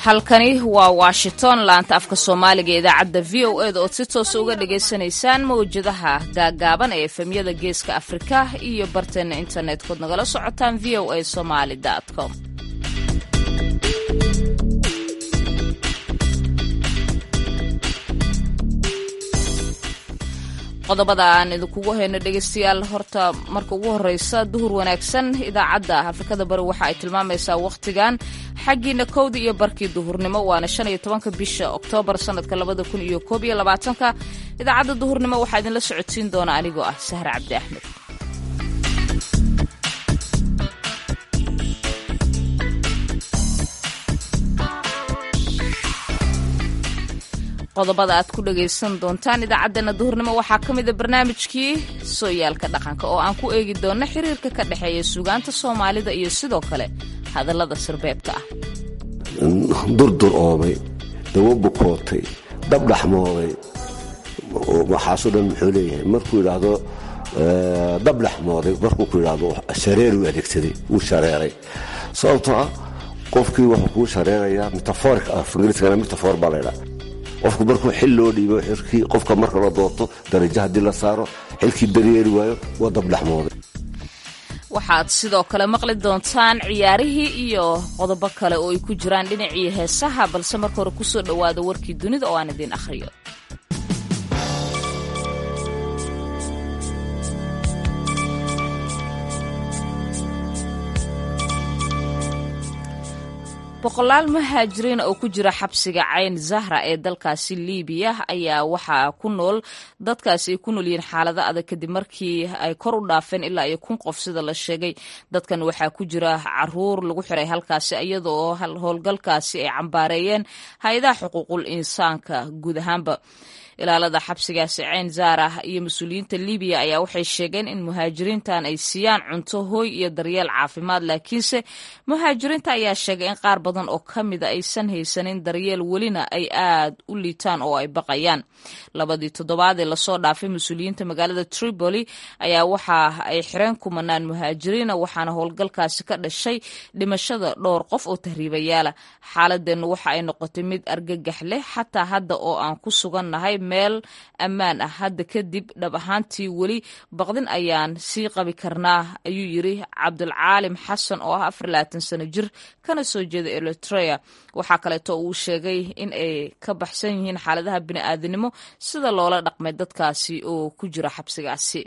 halkani waa Washington laanta afka Soomaaliga idaacadda VOA oo si toos uga dhageysanaysaan mawjadaha gaagaaban ee efemyada geeska Afrika iyo barteena internetka nagala socotaan voasomali.com. qodobada aan idinkugu hayno dhegeystayaal horta marka ugu horeysa duhur wanaagsan idaacadda Afrikada Bari waxa ay tilmaamaysaa waqtigan xaqiina kowda iyo barkii duhurnimo waana 15 bisha Oktoobar sanadka 2021 idaacadda duhurnimo waxa idin la socodsiin doona anigoo ah Sahra Cabdi Axmed. qodobada aad ku dhageysan doontaan idaacaddana duhurnimo waxaa ka mid ah barnaamijkii sooyaalka dhaqanka oo aan ku eegi doono xiriirka ka dhexeeya suugaanta Soomaalida iyo sidoo kale hadallada sirbeebta ah. durdur oomay dawo bukootay dab dhaxmooday waxaasoo dhan muxuu leeyahay markuu yidhaahdo dab dhaxmooday markuu ku yidhaahdo shareer u adeegsaday uu shareeray sababtoo ah qofkii wuxuu kuu shareerayaa metaphoric ah ingiriiskana metaphor baa laydhaa qofku markuu xil loo dhiibo xilkii qofka marka la doorto darajo haddii la saaro xilkii daryeeli waayo waa dab dhaxmooday. waxaad sidoo kale maqli doontaan ciyaarihii iyo qodobo kale oo ay ku jiraan dhinacii heesaha balse marka hore kusoo dhawaada warkii dunida oo aan idin akhriyo. boqolaal muhaajiriin oo ku jira xabsiga Cayn Zahra ee dalkaasi Liibiya ayaa waxaa ku nool dadkaasi ay ku nool yihiin xaalado adag kadib markii ay kor u dhaafeen ilaa iyo 1,000 qof sida la sheegay. dadkan waxaa ku jira caruur lagu xiray halkaasi iyadoo howlgalkaasi ay cambaareeyeen hay'adaha xuquuqul insaanka guud ahaanba. ilaalada xabsigaasi Cayn Zahra iyo mas'uuliyiinta Liibiya ayaa waxay sheegeen in muhaajiriintan ay siiyaan cunto, hooy iyo daryeel caafimaad, laakiinse muhaajiriinta ayaa sheegay in qaar badan oo kamid ah aysan haysanin daryeel welina ay aad u liitaan oo ay baqayaan. labadii toddobaad ee lasoo dhaafay mas'uuliyiinta magaalada Tripoli ayaa waxa ay xireen kumanaan muhaajiriin waxaana howlgalkaasi ka dhashay dhimashada dhowr qof oo tahriibayaal ah. xaaladeennu waxa ay noqotay mid argagax leh xataa hadda oo aan ku sugannahay meel ammaan ah hadda kadib dhab ahaantii weli baqdin ayaan sii qabi karnaa ayuu yiri Cabdulcaalim Xasan oo ah 24 sano jir kana soo jeeda Eritrea. waxaa kaleeto uu sheegay in ay ka baxsan yihiin xaaladaha bini'aadanimo sida loola dhaqmay dadkaasi oo ku jira xabsigaasi.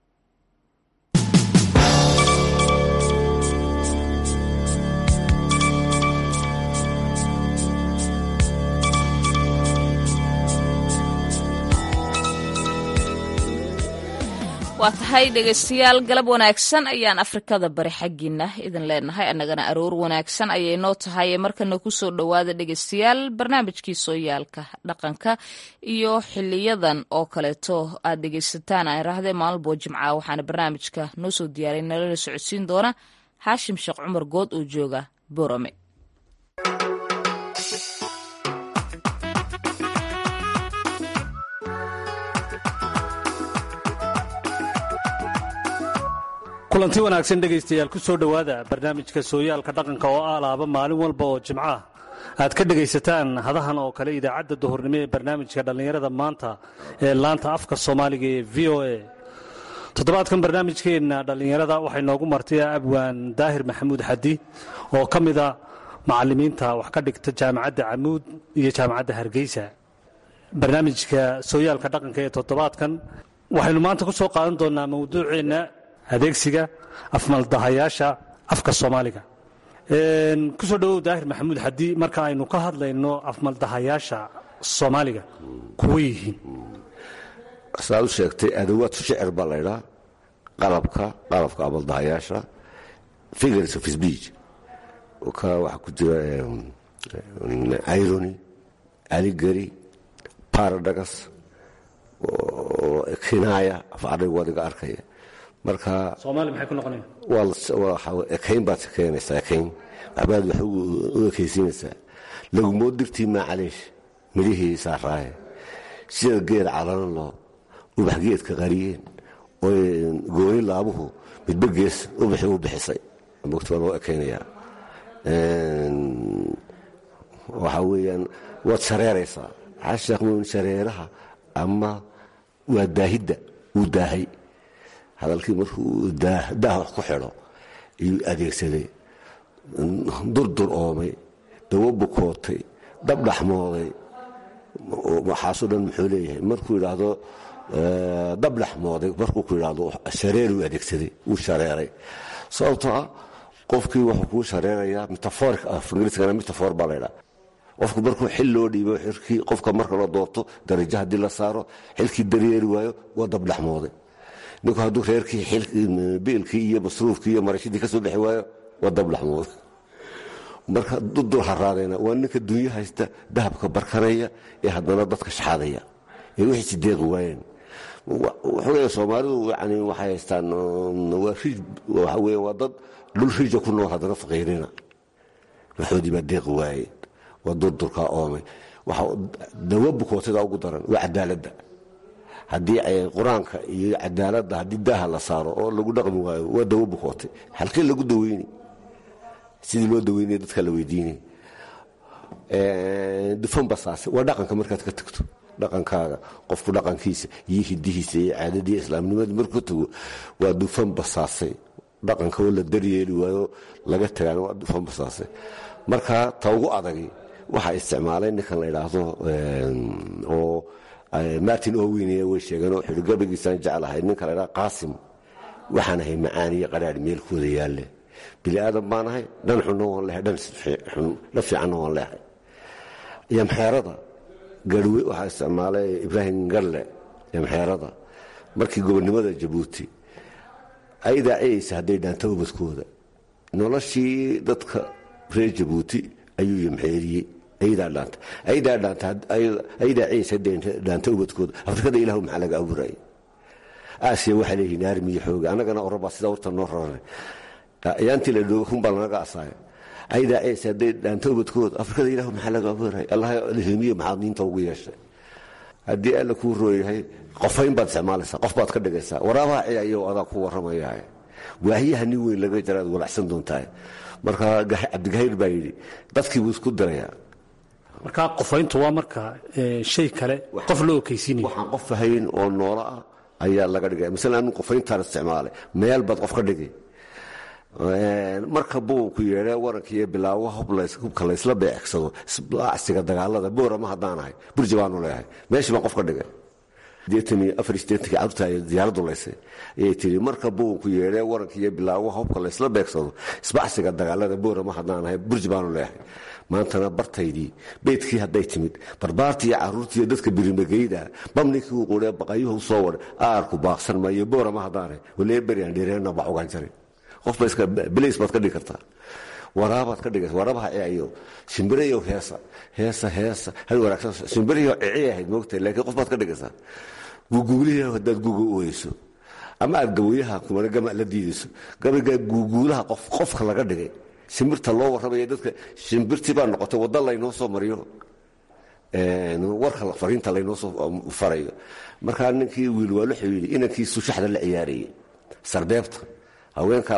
waa tahay dhegeystayaal galab wanaagsan ayaan Afrikada Bari xaqiina idin leenahay annagana aroor wanaagsan ayay noo tahay markana ku soo dhawaada dhegeystayaal barnaamijkii sooyaalka dhaqanka iyo xiliyadan oo kaleeto aad dhegeysataan aan raahdee maalmo Jimcaha waxaana barnaamijka noo soo diyaarin nala socodsiin doona Haashim Sheekh Cumar Good oo jooga Borome. kulanti wanaagsan dhegaystayaal ku soo dhawaada barnaamijka sooyaalka dhaqanka oo alaaba maalin walba oo Jimcaha aad ka dhagaysataan hadahan oo kale idaacadda duhurnimo ee barnaamijka dhalinyarada maanta ee laanta afka Soomaaliga ee VOA. toddobaadkan barnaamijkeena dhalinyarada waxay noogu martay Abwaan Daahir Maxamuud Xaddi oo kamid ah macallimiinta wax ka dhigta jaamacadda Camuud iyo jaamacadda Hargeysa. barnaamijka sooyaalka dhaqanka ee toddobaadkan waxaynu maanta ku soo qaadan doonaa mawduuceena adeegsiga afmaldahayaasha afka Soomaaliga. ku soo dhawow Daahir Maxamuud Xaddi marka aynu ka hadlayno afmaldahayaasha Soomaaliga kuwa yihiin saad u sheegtay adawaad shicir baa laydhaa qalabka afmaldahayaasha figures of speech waxa ku jira irony, allegory, paradox, kinaya afardaygu wadiga arkaya marka Soomaali maxay ku noqonayaan waxa ekayn baad keenaysaa ekayn abaad wax u ekaysiinaysaa lagu moodirtii macaleesh midihii saaraaye sida geed calalan loo ubax geedka qariyeen oo gooni laabuhu midba gees u bixisay mogto loo ekaynayaa waxa weeyaan waad shareeraysaa xasheekh muumin shareeraha ama waa daahidda uu daahay hadalkii markuu daah wax ku xidho ayuu adeegsaday durdur oomay dawo bukootay dab dhaxmooday waxaasoo dhan muxuu leeyahay markuu yidhaahdo dab dhaxmooday markuu ku yidhaahdo shareeruu adeegsaday wuu shareeray sababtoo ah qofkii wuxuu kuu shareerayaa metaforik af ingiriiskana metafor baa laydhaa qofku markuu xil loo dhiibo xilkii qofka marka la doorto darajo haddii la saaro xilkii daryeeli waayo waa dab dhaxmooday ninku hadduu reerkii biilkii iyo masruufkii iyo marashadii ka soo dhexi waayo waa dab dhaxmooday marka dudul haraadayna waa ninka dunya haysta dahabka barkanaya ee haddana dadka shaxaadaya ee wixii sideeqi waayeen wuxuu leeyahay soomaalidu yani waxay haystaan waxa weeye waa dad dhul rija ku nool haddana faqiirina waxoodii baa deeqi waayeen waa durdurkaa oomay dawo bukootada ugu daran waa cadaaladda haddii qur-aanka iyo cadaaladda haddii daaha la saaro oo lagu dhaqmi waayo waa dawo bukootay halkii lagu daweyni sidii loo daweynaya dadka la weydiinay dufan basaase waa dhaqanka markaad ka tagto dhaqankaaga qofku dhaqankiisa iyo hidihiisa iyo caadadiiyo islaamnimadii markuu ka tago waa dufan basaasay dhaqanka oo la daryeeli waayo laga tagaana waa dufan basaasay marka ta ugu adagi waxaa isticmaalay ninkan la idhaahdo oo martin owen way sheegeen oo wuxuu yidhi gabaygiisaan jeclahay ninka la idhaha qaasim waxaan ahay macaan iyo qadhaadh meelkooda yaalle bini aadan baan ahay dhan xunna waan lehay dhan fiicanna waan lehay yamxeerada garhwe waxaa isticmaalay ibraahim garle yamxeerada markii gobonnimada jabuuti ay daaciyaysa hadday dhaanta ubadkooda noloshii dadka reer jabuuti ayuu yamxeeriyey aydaa daaciyaysa hadday dhaanta ubadkooda afrikada ilahu maxaa laga abuurayay aasiya waxaa leeyihiin aarmiyo xooga annagana orabaa sida warta noo raranay ayaantii la dhooga runbaa lanaga asaaya aydaa ciise hadday dhaanta ubadkooda afrikada ilahu maxaa laga abuuraya allah lihimiye maxaad diinta ugu yeeshay haddii alla kuu rooyahay qofayn baad isticmaalaysaa qof baad ka dhigaysaa waraabaha ciyayo adaa ku warramaya waahiyaha nin weyn laga jaraad walacsan doontaa marka cabdigahayr baa yidhi dadkii buu isku dirayaa markaa qofayntu waa marka shay kale qof loo okaysiinayo waxaan qof ahayn oo noola ah ayaa laga dhigaya masalan anu qofayntaan isticmaalay meel baad qof ka dhigay marka buuku yeedhee warankiiyo bilaawo hubka laysla beecsado acsiga dagaalada boorama haddaanahay burji baanu leeyahay meeshii baan qof ka dhigay carurta diyaaraddu laysay ayay tii marka buuku yeedhee warankiiyo bilaawo hubka laysla beegsado isbacsiga dagaalada boorama haddaanahay burji baanu leeyahay maantana bartaydii beydkii hadday timid barbaartii iyo caruurtiiyo dadka birimageyda bamninkii uu quree baqayuhu soo wadhay aarku baaqsan maayo boorama haddaanahay walee beryan dheereenna bac ugaan jaray qofba iska bilays baad ka dhigi kartaa waraabaad ka dhigaysa waraabaha ciyayo shimbirayo heesa hal wanaagsan shimbirayo cici ahayd moogtahay laakiin qof baad ka dhigaysaa guuguulihi haddaad guuga ooyeyso ama aad gawayaha kumana gama la diidayso gabaygaa guuguulaha qofka laga dhigay shimbirta loo warramaya dadka shimbirtii baa noqotay wadda laynoo soo mariyo warka fariinta laynoo soo farayo markaa ninkii wiilwaal wuxuu yidhi inankiisu shaxda la ciyaarayey sarbeebta haweenkaa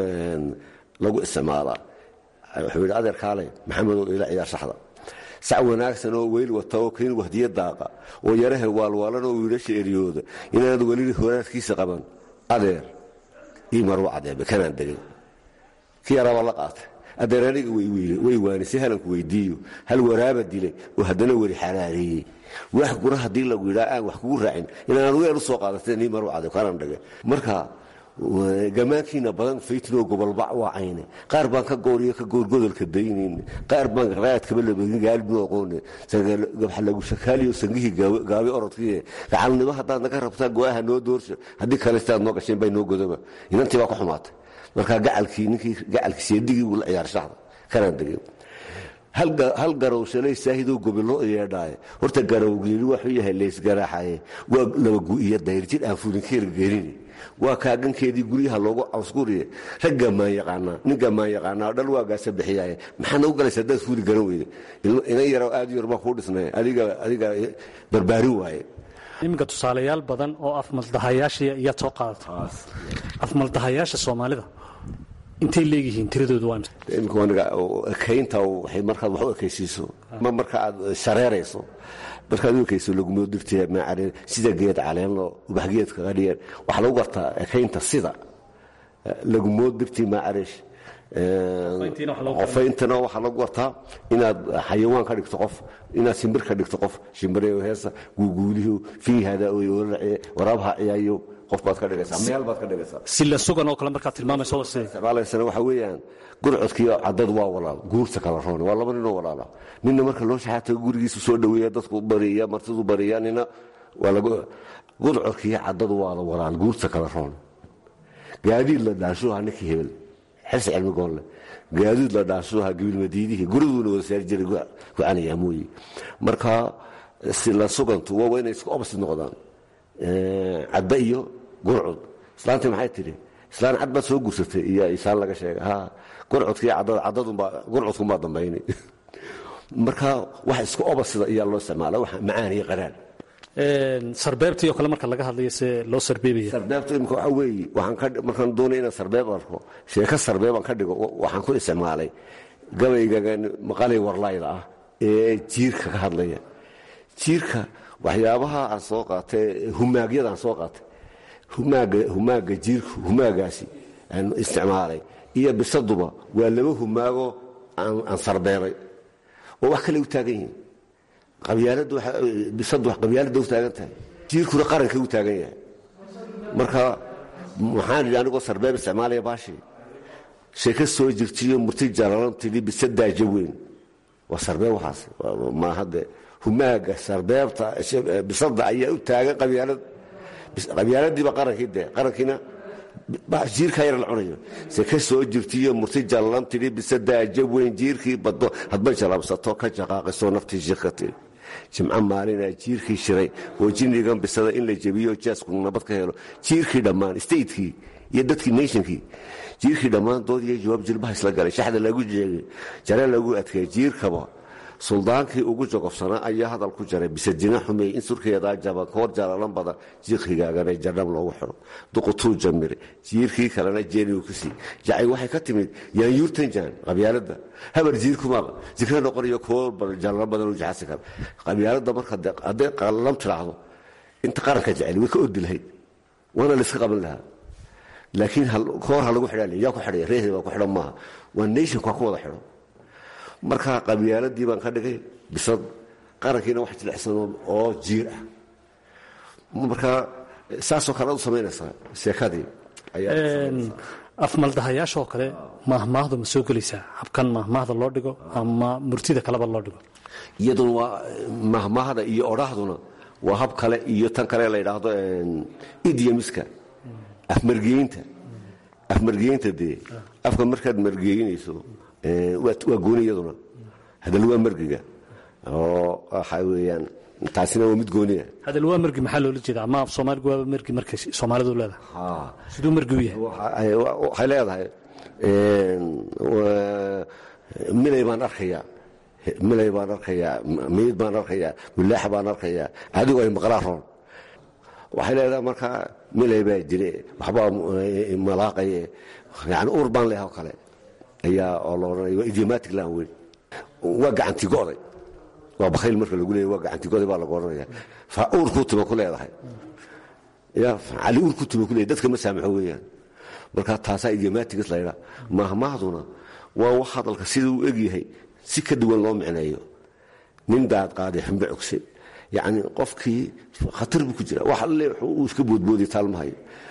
lagu isticmaalaa wuxuu yidhi adeerkaale maxamedow ila ciyaar shaxda sac wanaagsan oo weyl wata oo kayn wahdiya daaqa oo yaraha waalwaalan oo wiilasha eryooda inaanad weli horaadkiisa qaban adeer ii maruu cadeebe kanaan degay kii yaraabaa la qaatay adeer aniga way waanisay halanku weydiiyo hal waraaba dilay oo haddana weli xalaareeyey wax gura haddii lagu yidhaa aan wax kugu raacin inaan weel u soo qaadateen ii maruu cadeeb kanaan dhegay marka gamaankiina badan faytino gobolbac waa cayne qaar baan ka gooriyo ka goorgodolka daynayn qaar baan raadkaba labagin gaalibno aqoone gabxa lagu shakaaliyo sangihii gaabi orodkii gacalnimo haddaad naga rabtaa go-aha noo doorsho haddii kale sidaad noo gasheen bay noo godoba inantii baa ku xumaatay markaa ninkii gacalkii seedigii buu la ciyaar shaxda kanaan degay hal garowshalay saahidoo gobollo yeedhaaye horta garowgeeli waxuu yahay laysgaraaxaye waa laba gu'iyo dayrjir aan fulinkeela geenini waa kaagankeedii guryaha loogu cawsguriye rag gamaan yaqaanaa nin gamaan yaqaanaa dhal waagaasa bixiyaaye maxaad nagu galaysa haddaad fuuli garan weyde inan yarow aad yar baan kuu dhisnay adiga barbaarin waaye iminka tusaalayaal badan oo afmaldahayaasha iyaad soo qaadata afmaldahayaasha soomaalida intay leeyihiin tiradoodu waa imika aniga kaynta waxay markaad wax u ekaysiiso ma marka aad shareerayso markaad u ekayso laguma dirtay maacare sida geed caleenlo ubaxgeed kaga dhigeen waxa lagu gartaa kaynta sida laguma dirtay maacareesh qofayntana waxaa lagu gartaa inaad xayawaan ka dhigto qof inaad shimbir ka dhigto qof shimbireeyo heesa guuguuliyo fiihada waraabha ciyaayo qof baad ka dhigaysaa meel baad ka dhigaysaa si la sugan oo kale markaad tilmaamayso isticmaalaysana waxa weeyaan gurcodkiiyo caddadu waa walaal guurta kala roon waa laba ninoo walaala ninna marka loo shaxaatago gurigiisu soo dhoweeya dadku bariya martidu bariya nina waa gurcodkiiyo caddadu waa la walaal guurta kala roon gaadiid la dhaashuha ninkii hebel xirsi cilmi goonle gaadiid la dhaashuha gabilmadiidihii guriduuna wada saari jiray gocanaya mooye marka si la sugantu waa inay isku opposite noqdaan cadba iyo gurcud islaantii maxay tidhi islaan cad baad soo gursatay iyo isaan laga sheega gurcudkii gurcudkunbaa dambayni marka wax isku opposite ayaa loo isticmaala wax macaan iyo qaraan sarbeebtii oo kale marka laga hadlayo see loo sarbeebaya sarbeebta imika waxa weeye markaan doonay inaan sarbeeb arko sheeko sarbeebaan ka dhigo waxaan ku isticmaalay gabaygagan maqalay warlayda ah ee jiirka ka hadlaya jiirka waxyaabaha aan soo qaatay humaagyada aan soo qaatay humaaga jiirku humaagaasi aan isticmaalay iyo bisaduba waa laba humaago aan sarbeebay oo wax kale u taagan yihiin bisadu qabyaaladda u taagan tahay jiirkuna qaranka u taagan yahay marka waxaan idhi anigoo sarbeeb isticmaalaya baashii sheeko soo jirtiyo murti jalalan tidhi bisadaaja weyn waa sarbeeb waxaas maahade humaaga sarbeebta bisada ayaa u taagan qabyaaladiiba qarankii dee qarankiina jiirkaa yar la cunayo sheeko soo jirtiyo murti jalalan tidhi bisadaaja weyn jiirkii baddo hadba jalabsato ka jaqaaqisoo naftii shirka tidhi jimco maalinaa jiirkii shiray oo jinnigan bisada in la jebiyo jaasku nabad ka helo jiirkii dhammaan statekii iyo dadkii nationkii jiirkii dhammaan dood iyo jawaab jilbaha isla galay shaxda lagu jeegay jare lagu adkeey jiirkaba suldaankii ugu jogobsanaa ayaa hadal ku jaray bisadina xumey in surkeedaa jaban koor jalalan badan jiirkigaagana jadhab loogu xidho duqutuu jamire jiirkii kalena jeenigu ku sii jacay waxay ka timid yaanyuurtanjaan qabyaaladda habar jiirkumaaba jikra noqonayo koor jalalan badan u jaxasi kara qabyaaladda marka hadday qallalam tiraahdo inta qaranka jecel way ka ordi lahayd waana layska qaban lahaa laakiin koor ha lagu xidhaa yaa ku xidhaya reehda baa ku xidhan maaha waa nationka ku wada xidho marka qabyaaladii baan ka dhigay bisad qarankiina wax jilicsan oo jiir ah marka saasoo kale u samaynaysaa sheekadii afmaldahayaashaoo kale mahmaahdu ma soo gelaysaa habkan mahmaahda loo dhigo ama murtida kaleba loo dhigo iyaduna waa mahmaahda iyo odhahduna waa hab kale iyo tan kale la yidhaahdo idiamiska afmargeynta dee afka markaad margeynayso waa gooni iyaduna hadal waa margiga oo waxa weeyaan taasina waa mid gooniya hadal waa margi maxaa loola jeeda ama af soomaaligu waa margi markay soomaalidu leedahay siduu margi u yahay waxay leedahay milay baan arkayaa miid baan arkayaa wilaax baan arkayaa adigu ay maqlaa roon waxay leedahay marka milay baa jire waxbaa malaaqaye yani uur baan leeha oo kale ayaa oo la odhanaya waa idiomatic language waa gacantigo'day waa bakhayl marka lagu leeyahy waa gacantigo'day baa lagu odhanaya fa uurkuu tuma ku leedahay ya cali uurkuu tuma ku leeyahy dadka ma saamaxo weeyaan marka taasaa idiomaticas laydhaa mahmaahduna waa wax hadalka sida uu egyahay si ka duwan loo micneeyo nin daad qaaday xumbe cogse yacni qofkii khatar buu ku jira wax alle uu iska boodboodiy taalmahayo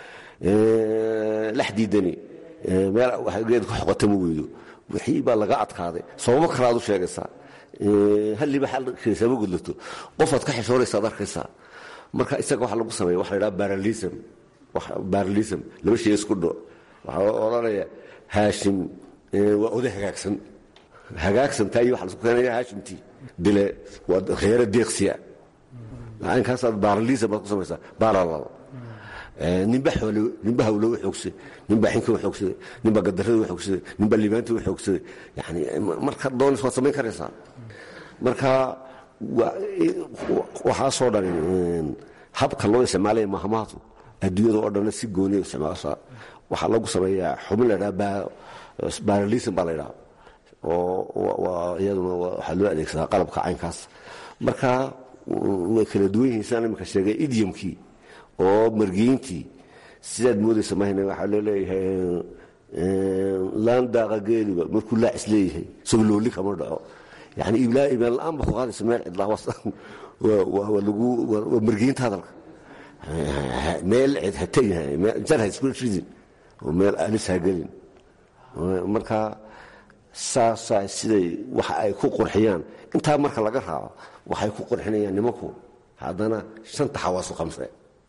lax diidani meel geed ku xoqota ma weydo wixii baa laga adkaaday sababo kalaad u sheegaysaa halliba xalkiisa ma gudlato qofaad ka xishoonaysaad arkaysaa marka isaga waxa lagu sameeya waxa la yidhaha baralism laba shay isku dho waxaa odhanaya haashim waa oday hagaagsantaa iyo waxa lasku keenaya haashimtii dile waa khayaro deeqsiya inkaasaad baralism baad ku samaysaa baralal ninba hawlo u xoogsaday ninbaa xinka u xoogsaday ninbaa gadarada u xoogsaday ninbaa liibaanta u xoogsaday yani marka doonis waad samayn karaysaa marka waxaasoo dhan habka loo isticmaalaya mahmaahdu adduunyada oo dhanna si gooniya isticmaashaa waxaa lagu sameeyaa xubin la dhaha baralism baa la ydhaha oo iyaduna waxaa loo adeegsadaa qalabka caynkaas marka way kala duwan yihiin sidaan iminka sheegay idiomkii oo margeyntii sidaad moodaysa mahayna waxaa loo leeyahay laan daaqa geeliba markuu laacis leeyahay isagoo looli kama dhaco yani imaan la-aan ba ku qaadaysa meel cidlaa waa margeynta hadalka meel cid ha tegyahay jar ha isku ridin oo meel alis ha gelin marka saasaa siday waxa ay ku qurxiyaan intaa marka laga raaco waxay ku qurxinayaan nimanku haddana shanta xawaasu khamse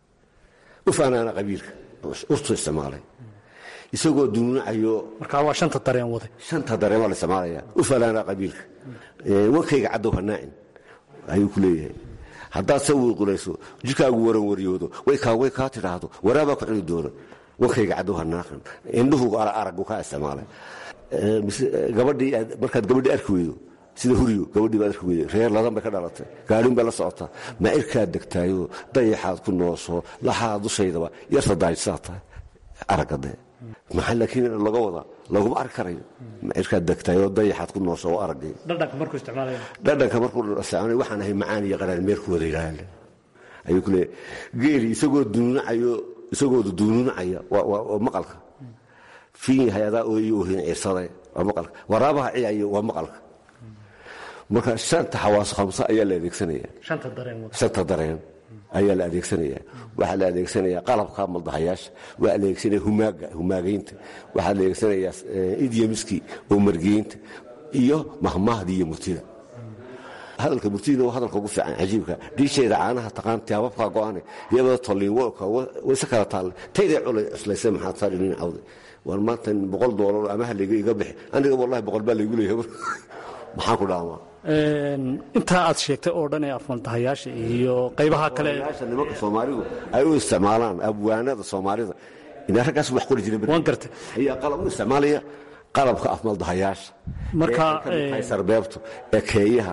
u faanaana qabiilka urtu isticmaalay isagoo dunuunacayo markaa waa shanta dareen waday shanta dareen waa la isticmaalaya u faanaana qabiilka wankayga caddow hanaacin ayuu ku leeyahay haddaad se wiiqulayso jirkaagu waran waryoodo way kaa tidhaahdo waraabaa ku cuni doona wankayga caddow hanaaqan indhuhu araggu kaa isticmaalay gabadhii markaad gabadhii arki weydo sida huriyo gabadhii baad arki weyday reer ladan bay ka dhalatay gaadhin bay la socotaa ma irkaad degtaayoo dayaxaad ku noosho laxaad dushaydaba yarta daajsaa tahay aragga maxaa laakiin laga wadaa laguma arki karayo ma irkaad degtaayoo dayaxaad ku noosho oo araggay dhadhanka markuu isticmaalay waxaan ahay macaan iyo qaraan meerkooda yidhaahda ayuu ku leeyahay geeli isagooda duunuunacaya waa maqalka fiin yahay adaa ooyo ohin ciirsaday waa maqalka waraabaha ciyayo waa maqalka marka shanta xawaaso khamsa ayaa la adeegsanaya shanta dareen ayaa la adeegsanaya waxaa la adeegsanayaa qalabka maldahayaasha waa la adeegsanaya humaagaynta waxaa la adeegsanayaa idyomiski oo margeynta iyo mahmaahda iyo murtida hadalka murtidina waa hadalka ugu fiican cajiibka dhiisheeda caanaha taqaan tiyaababkaa go-ane iyadoo tolliin wolka wayse kala taalle tayday cuslaysay maxaad saari nin cawday war maanta $100 ama halayga iga bixi aniga wallahi $100 baa laygu leeyahay maxaan ku dhaamaa intaa aad sheegtay oo dhan ee afmaldahayaasha iyo qaybaha kale nimanka soomaalidu ay u isticmaalaan abwaanada soomaalida inay raggaas wax qori jireen waan gartay ayaa qalab u isticmaalaya qalabka afmaldahayaasha marka sarbeebto ekeeyaha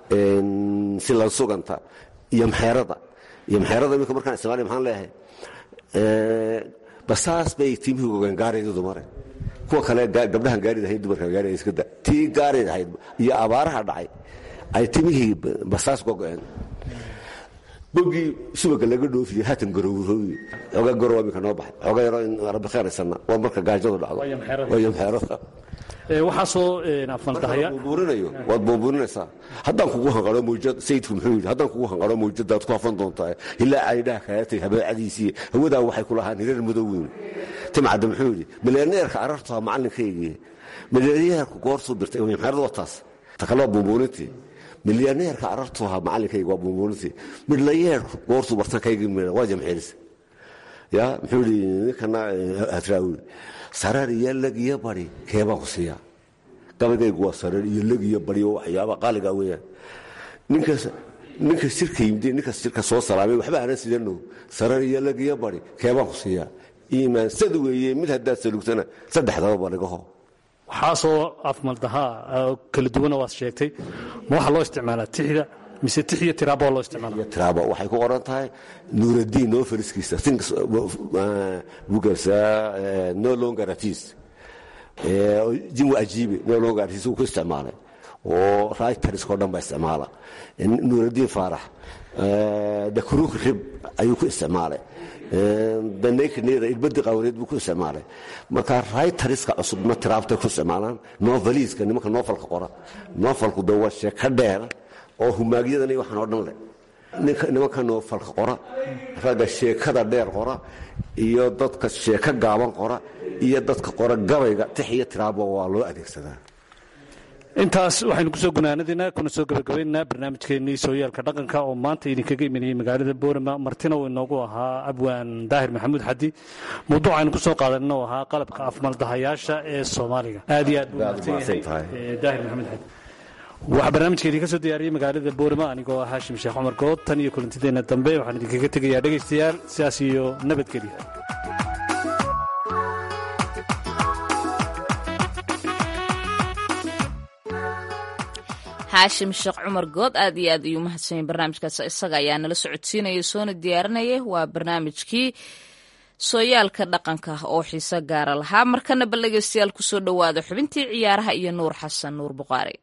si la suganta iyo maxeerada iminka markaan isticmaalay maxaan leeyahay basaas bay timihii ogaan gaaraydu mare kuwa kale gabdhahan gaarida ahayd dumarka gaarida iska da tii gaarida ahayd iyo abaaraha dhacay ay timihii basaas gogo'een bogii subaga laga dhoofiye haatan garowrooye xogaa garow iminka noo baxay xogaa yaroo in rabbi khayraysana waa marka gaajadu dhacdo waayo maxeerada waxaasoo afmaldahaya waad buubuurinaysaa haddaan kugu hanqaro mawjad sayidku muxuu yidhi haddaan kugu hanqaro mawjadaad ku hafan doontaa ilaa caydhaha kaatay habeecadiisii hawadaa waxay ku lahaan hirar madow weyn timcadda muxuu yidhi milyaneerka arartaa macalinkaygii milyaneerku goortuu birtay maxeerada wataas ta kale waa buubuunintii milyaneerka arartuu ahaa macalinkayga waa buubuunintii midlayeerku goortuu bartankaygii waa jamxeelisa ya muxuu yidhi ninkana hadraawil sarar iyo leg iyo bari keebaan ku siiyaa gabaygaygu waa sarar iyo leg iyo bari oo waxyaaba qaaliga weeyaan ninka shirka yimid ninka shirka soo salaamay waxba aanan sidano sarar iyo leg iyo bari keebaan ku siiyaa iimaansada weeye mid haddaad salugtana saddexdaba barigaho waxaasoo afmaldahaa kala duwana waad sheegtay ma waxaa loo isticmaalaa tixda mise tix iyo tiraabo loo isticmaala tiraabo waxay ku qoran tahay nuuraddiin noo fariskiisa buuggaasa no longer artist jinwa ajiibe no longer artist uu ku isticmaalay oo writerskao dhan baa isticmaala nuuraddiin faarax dakuruuk rib ayuu ku isticmaalay danekneda irbadi qawreed buu ku isticmaalay marka writerska cusubna tiraabtay ku isticmaalaan noveliska nimanka noofalka qora noofalku de waa sheeko dheer oo humaagyadan iyo waxaan oo dhan leh nimanka noofalka qora ragga sheekada dheer qora iyo dadka sheeko gaaban qora iyo dadka qora gabayga tix iyo tiraabo waa loo adeegsadaa intaas waxaynu kusoo gunaanadina kuna soo gabagabaynaynaa barnaamijkeennii sooyaalka dhaqanka oo maanta idinkaga imanayay magaalada boorama martina uu inoogu ahaa abwaan daahir maxamuud xadi mawduuc aynu kusoo qaadanina oo ahaa qalabka afmaldahayaasha ee soomaaliga aad iyo aad buu mahadsan yahay daahir maxamuud xadi waxaa barnaamijka idinka soo diyaariyey magaalada boorama anigoo ah haashim sheekh cumar good tan iyo kulantideenna dambe waxaan idinkaga tegayaa dhegaystayaal sidaas iyo nabadgelya haashim sheekh cumar good aad iyo aad ayuu mahadsan yahay barnaamijkaas isaga ayaa nala socodsiinaya soona diyaarinaya waa barnaamijkii sooyaalka dhaqanka oo xiiso gaara lahaa. markana bal dhegeystayaal kusoo dhowaada xubintii ciyaaraha iyo nuur xasan nuur buqaari.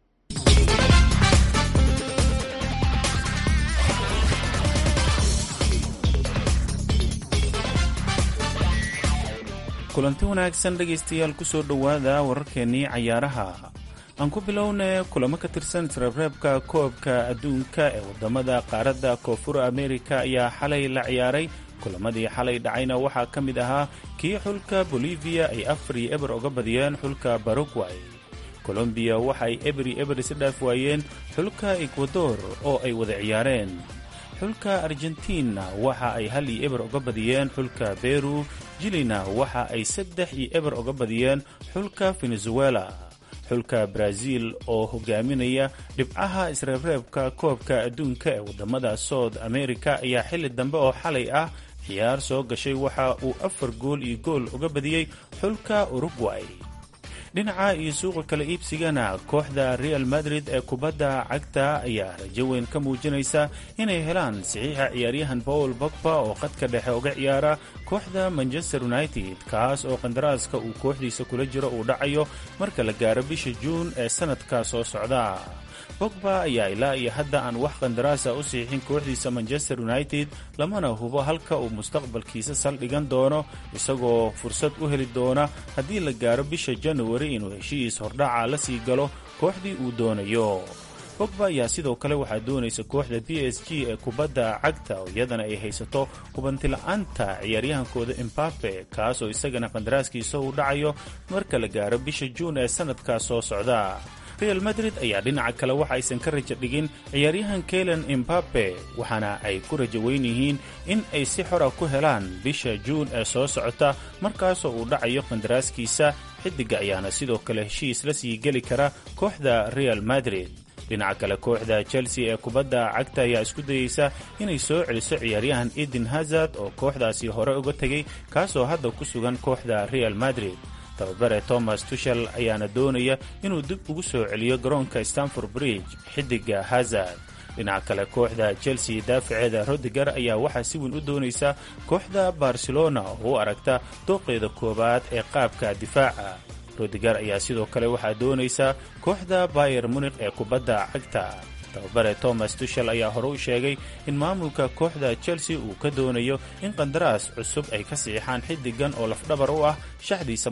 kulanti wanaagsan dhegaystayaal kusoo dhowaada wararkeennii cayaaraha. aan ku bilowna kulamo ka tirsan isreebreebka koobka adduunka ee wadamada qaaradda koonfur amerika ayaa xalay la ciyaaray. kulamadii xalay dhacayna waxaa ka mid ahaa kii xulka bolivia ay 4-0 uga badiyeen xulka Paraguay. colombiya waxa ay 1-0 is dhaaf waayeen xulka Ecuador oo ay wada ciyaareen. xulka argentina waxa ay 1-0 uga badiyeen xulka Peru. jilina waxa ay 3-0 uga badiyeen xulka Venezuela. xulka Brazil oo hogaaminaya dhibcaha isreebreebka koobka adduunka ee wadamada South America ayaa xilli dambe oo xalay ah ciyaar soo gashay waxa uu 4 gool iyo gool uga badiyey xulka Uruguay. dhinaca iyo suuqa kala iibsigana kooxda Real Madrid ee kubadda cagta ayaa rajo weyn ka muujinaysa inay helaan saxiixa ciyaaryahan Paul Pogba oo khadka dhexe uga ciyaara kooxda Manchester United, kaas oo qandaraaska uu kooxdiisa kula jiro uu dhacayo marka la gaaro bisha Juun ee sanadka soo socda. Pogba ayaa ilaa iyo hadda aan wax qandaraasa u siixin kooxdiisa Manchester United, lamana hubo halka uu mustaqbalkiisa saldhigan doono, isagoo fursad u heli doona haddii la gaaro bisha January inuu heshiis hordhaca la sii galo kooxdii uu doonayo. Pogba ayaa sidoo kale waxaa doonaysa kooxda PSG ee kubadda cagta oo iyadana ay haysato hubantila'aanta ciyaaryahankooda Mbappe, kaas oo isagana qandaraaskiisa uu dhacayo marka la gaaro bisha Juun ee sanadka soo socda. Real Madrid ayaa dhinaca kale waxa aysan ka rajo dhigin ciyaaryahan Kylian Mbappe, waxaana ay ku rajo weyn yihiin in ay si xor ah ku helaan bisha Juun ee soo socota markaasoo uu dhacayo qandaraaskiisa. xidiga ayaana sidoo kale heshiis la sii geli kara kooxda Real Madrid. dhinaca kale kooxda Chelsea ee kubadda cagta ayaa isku dayeysa inay soo celiso ciyaaryahan Eden Hazard oo kooxdaasi hore uga tegay, kaasoo hadda ku sugan kooxda Real Madrid. tababare Thomas Tuchel ayaana doonaya inuu dib ugu soo celiyo garoonka Stamford Bridge xidiga Hazard. dhinaca kale kooxda Chelsea daafaceeda Rudiger ayaa waxaa si weyn u doonaysa kooxda Barcelona oo u aragta dooqeeda koobaad ee qaabka difaaca. Rudiger ayaa sidoo kale waxaa doonaysa kooxda Bayern Munich ee kubadda cagta. tababare Thomas Tuchel ayaa hore u sheegay in maamulka kooxda Chelsea uu ka doonayo in qandaraas cusub ay ka siixaan xidigan oo lafdhabar u ah shaxdiisa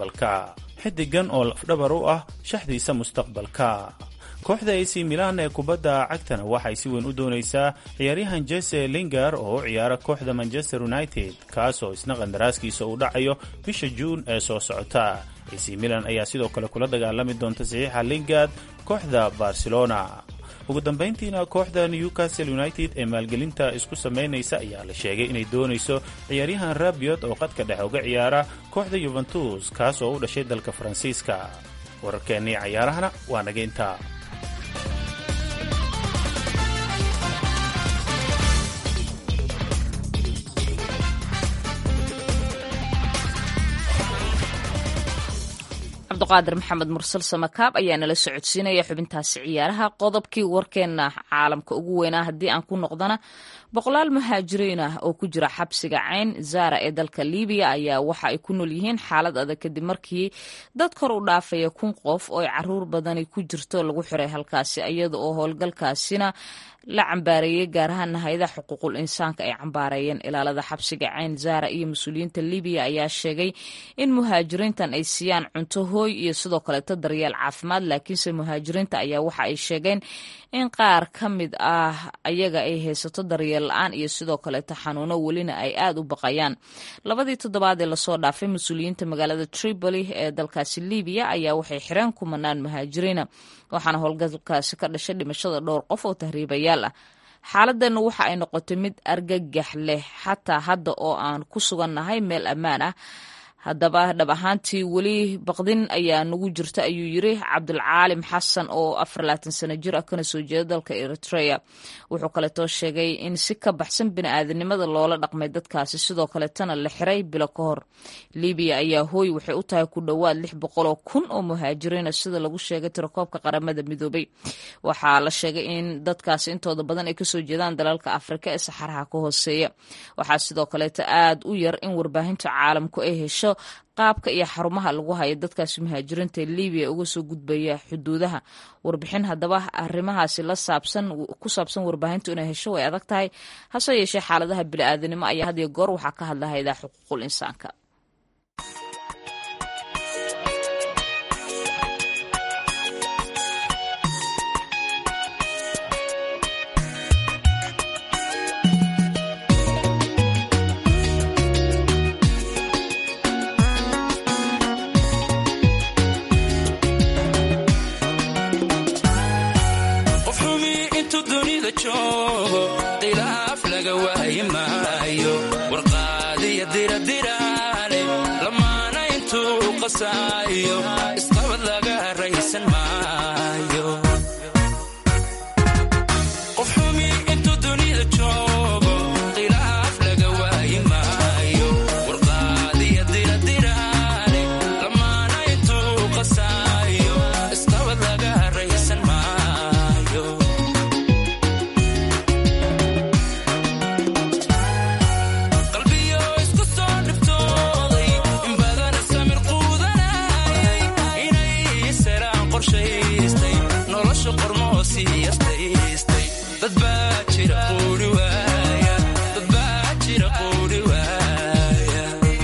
mustaqbalka. kooxda AC Milan ee kubadda cagtana waxay si weyn u doonaysaa ciyaaryahan Jesse Lingard oo u ciyaara kooxda Manchester United, kaasoo isna qandaraaskiisa uu dhacayo bisha Juun ee soo socota. AC Milan ayaa sidoo kale kula dagaalami doonta saxiixa Lingard kooxda Barcelona. ugu dambayntiina kooxda Newcastle United ee maalgelinta isku samaynaysa ayaa la sheegay inay doonayso ciyaaryahan Rabiot oo qadka dhexe uga ciyaara kooxda Juventus, kaas oo u dhashay dalka Faransiiska. wararkeennii cayaarahana waa naga intaa. cabdiqaadir maxamed mursal samakaab ayaa nala socodsiinaya xubintaasi ciyaaraha. qodobkii warkeenna caalamka ugu weynaa haddii aan ku noqdana, boqolaal muhaajiriin ah oo ku jira xabsiga cayn zara ee dalka libiya ayaa waxa ay ku nool yihiin xaalad adag kadib markii dad kor u dhaafaya 1,000 qof oo ay caruur badani ku jirto lagu xiray halkaasi, iyada oo howlgalkaasina la cambaareeyey, gaar ahaan hay'adaha xuquuqul insaanka ay cambaareeyeen. ilaalada xabsiga cayn zara iyo mas-uuliyiinta libiya ayaa sheegay in muhaajiriintan ay siiyaan cunto, hooy iyo sidoo kaleeto daryeel caafimaad, laakiinse muhaajiriinta ayaa waxa ay sheegeen in qaar ka mid ah ayaga ay haysato daryeel la-aan iyo sidoo kaleeto xanuuno, welina ay aad u baqayaan. labadii toddobaad ee lasoo dhaafay mas-uuliyiinta magaalada Tripoli ee dalkaasi libiya ayaa waxay xireen kumanaan muhaajiriina, waxaana howlgalkaasi ka dhashay dhimashada dhowr qof oo tahriibayaal ah. xaaladeennu waxa ay noqotay mid argagax leh xataa hadda oo aan ku sugannahay meel ammaan ah. haddaba dhab ahaantii weli baqdin ayaa nagu jirta ayuu yiri cabdulcaalim xasan oo 24 sano jir ah kana soo jeeda dalka Eritrea. Wuxuu kaleetoo sheegay in si ka baxsan bini'aadanimada loola dhaqmay dadkaasi sidoo kaletana la xiray bilo ka hor. Liibiya ayaa hooy waxay u tahay ku dhowaad 600,000 oo muhaajiriin sida lagu sheegay tirakoobka qaramada midoobay. Waxaa la sheegay in dadkaasi intooda badan ay kasoo jeedaan dalalka Afrika ee saxaraha ka hooseeya. Waxaa sidoo kaleeta aad u yar in warbaahinta caalamku ay hesho qaabka iyo xarumaha lagu hayo dadkaasi muhaajiriinta ee Liibiya uga soo gudbaya xuduudaha. Warbixin haddaba arrimahaasi ku saabsan warbaahintu inay hesho way adag tahay. Hase yeeshee xaaladaha bini'aadanimo ayaa had iyo goor waxaa ka hadla hay'adaha xuquuqul insaanka. isqabad laga raysan maayo qof xumi intuu dunida joogo khilaaf laga waayi maayo warqaadiya diradiraale lamaana intuu qasaayo isqabad laga raysan maayo qalbiyo isku soo dhibtooday in badan samir nolosha qormoo siyastaystay dad baa jira quuri waaya dad baa jira quuri waaya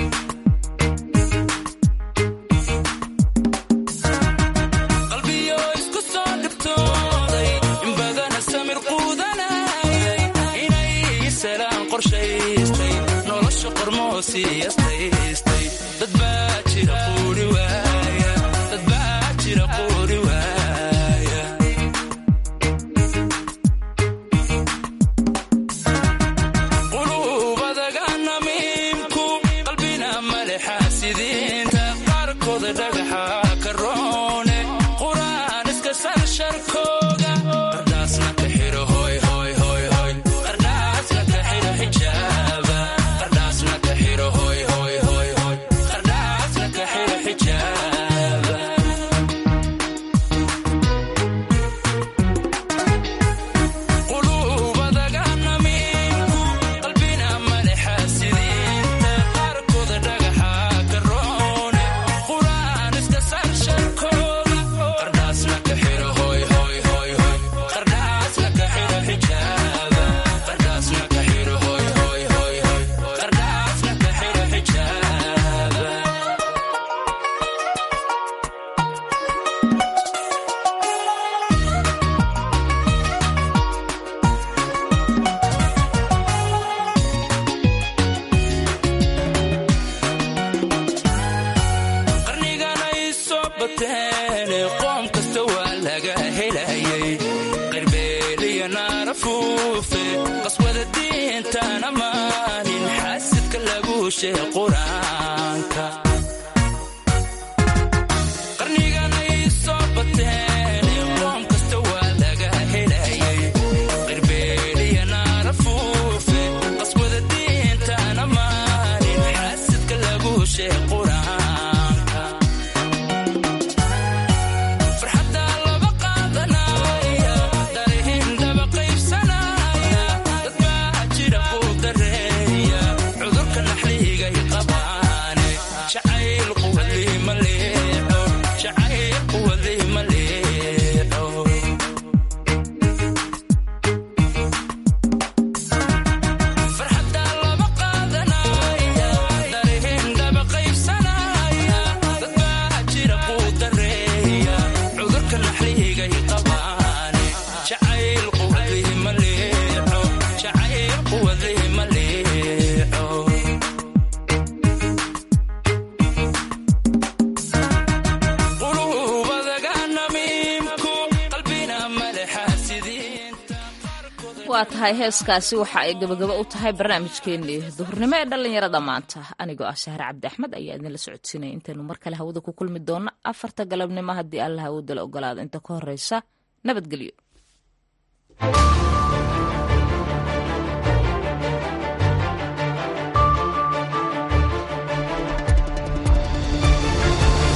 qalbiyo isku soo dhibtooday in badana samir quudanayay inay salaan qorshaystay nolosha qormoo siyastaystay dad baa jira quuri waaya dad baa jira quuri waaya cudurka naxliga qabaan waa tahay heeskaasi waxa ay gabagaba u tahay barnaamijkeennii duhurnimo ee dhallinyarada maanta anigoo ah sahre cabdi axmed ayaa idinla socodsiinaya intaynu mar kale hawada ku kulmi doonno 4 galabnimo haddii alla hawada la ogolaado inta ka horeysa nabadgelyo